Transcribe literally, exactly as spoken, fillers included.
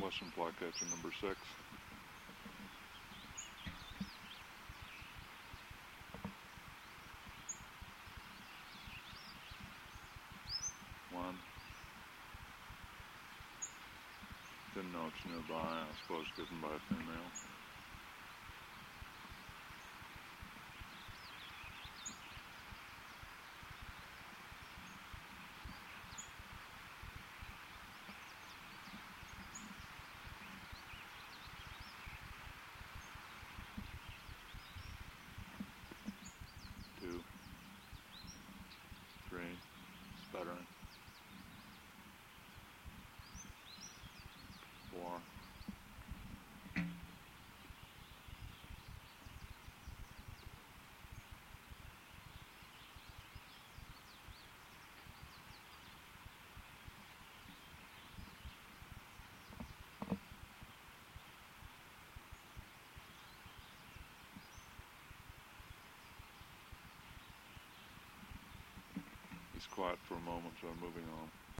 Western flycatcher number six. One. Didn't know it's nearby. I suppose given by a female. Two. Three. Sputtering. Four. He's quiet for a moment, so I'm moving on.